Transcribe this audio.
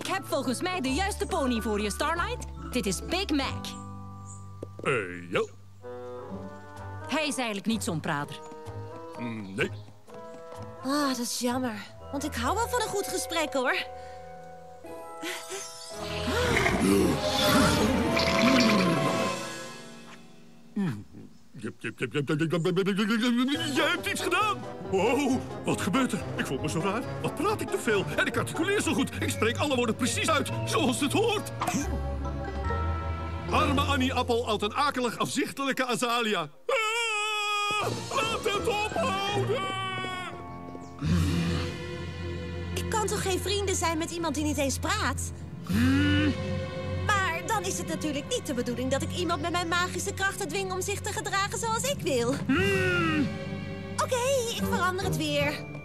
heb volgens mij de juiste pony voor je, Starlight. Dit is Big Mac. Ja. Hij is eigenlijk niet zo'n prater. Nee. Ah, dat is jammer. Want ik hou wel van een goed gesprek, hoor. Jij hebt iets gedaan! Oh, wat gebeurt er? Ik voel me zo raar. Wat praat ik te veel? En ik articuleer zo goed. Ik spreek alle woorden precies uit, zoals het hoort. Arme Annie Appel uit een akelig afzichtelijke Azalia. Laat het ophouden! Ik kan toch geen vrienden zijn met iemand die niet eens praat? Maar dan is het natuurlijk niet de bedoeling dat ik iemand met mijn magische krachten dwing om zich te gedragen zoals ik wil. Oké, ik verander het weer.